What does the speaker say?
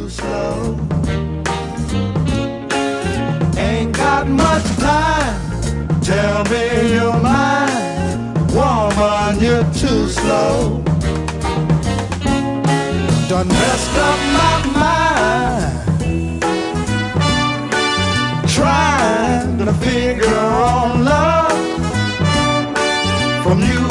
too slow. Ain't got much time, tell me you're mine. Woman, you're too slow. Done messed up my mind, trying to figure on love from you